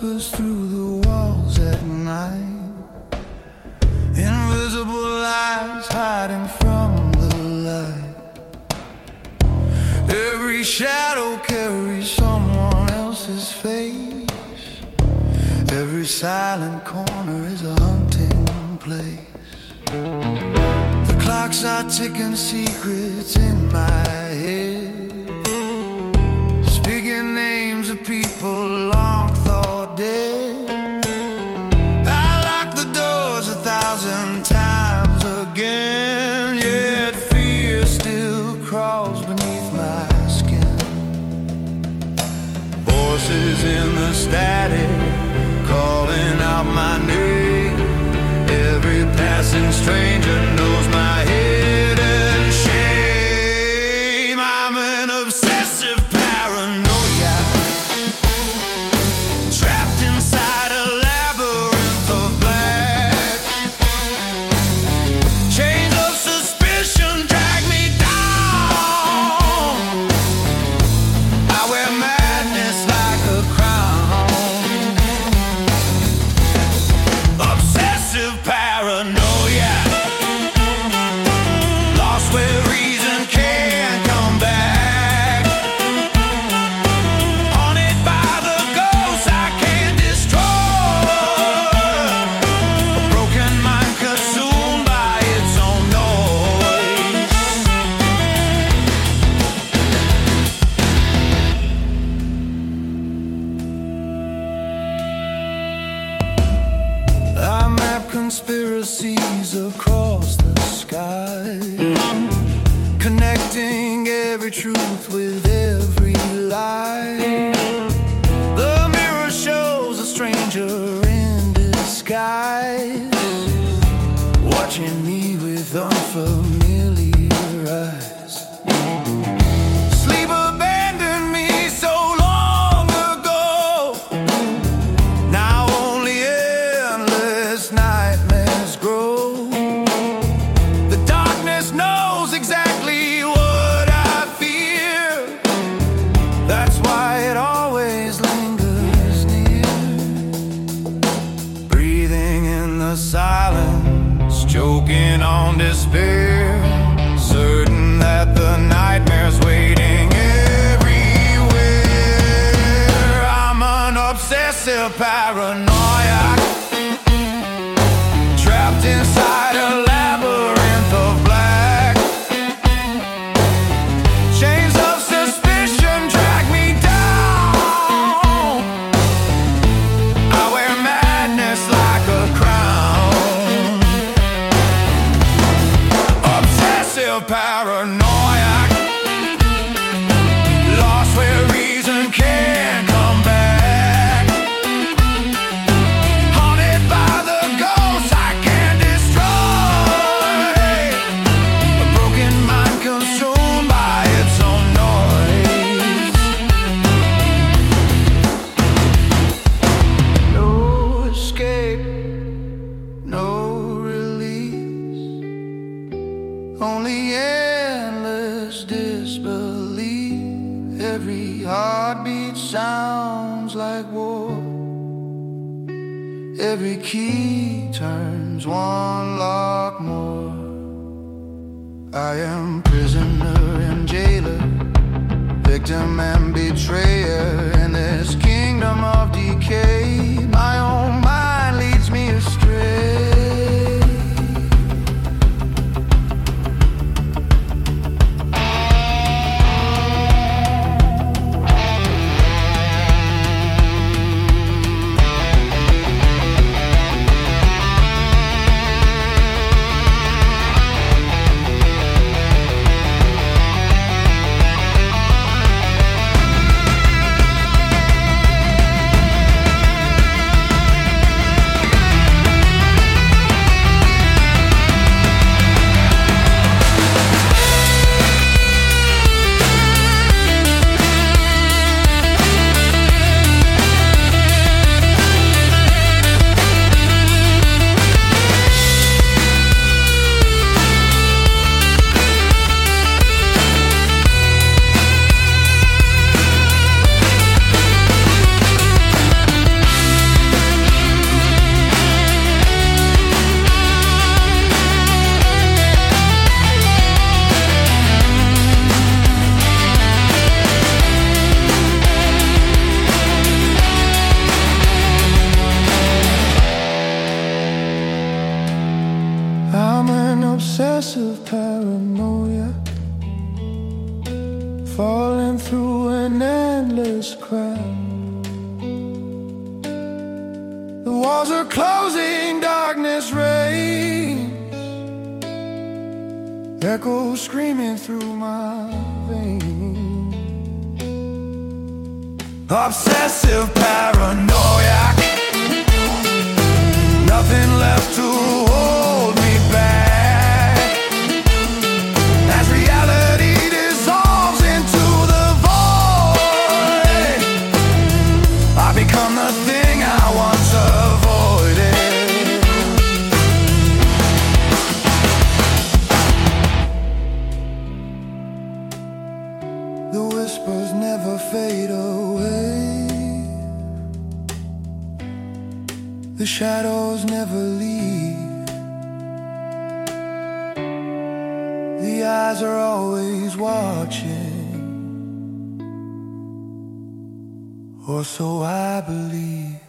whispers through the walls at night. Invisible lies hiding from the light. Every shadow carries someone else's face. Every silent corner is a hunting place. The clocks are ticking secrets in my head, speaking names of people long thought dead. I lock the doors 1,000 times again, yet fear still crawls beneath my skin. Voices in the static calling out my name. Every passing stranger knows my hidden shame. I'm an obsessive paranoia, trapped inside a labyrinth of black. Chains of suspicion drag me down. I wear madness like a crown. Obsessive paranoia, lost where reason can't come back. Haunted by the ghosts I can't destroy. A broken mind consumed by its own noise. I map conspiracies across the sky, connecting every truth with every lie. The mirror shows a stranger in disguise, watching me with unfamiliar eyes. Sleep abandoned me so long ago. Now only endless nightmares grow. The darkness knows exactly what I fear. That's why it always lingers near. Breathing in the silence, choking on despair, certain that the nightmare's waiting everywhere. I'm an obsessive paranoia, trapped inside a labyrinth of black. Chains of suspicion drag me down. I wear madness like a crown. Obsessive paranoia, lost where reason can't come back. Haunted by the ghosts I can't destroy. A broken mind consumed by its own noise. No escape, no release, only endless disbelief. Every heartbeat sounds like war. Every key turns one lock more. I am prisoner and jailer, victim and betrayer in this kingdom of decay. My own mind leads me astray. echoes screaming through my veins. Obsessive paranoia, nothing left to hold me back. As reality dissolves into the void, I become the thing I once avoided. The whispers never fade away, the shadows never leave, the eyes are always watching, or so I believe.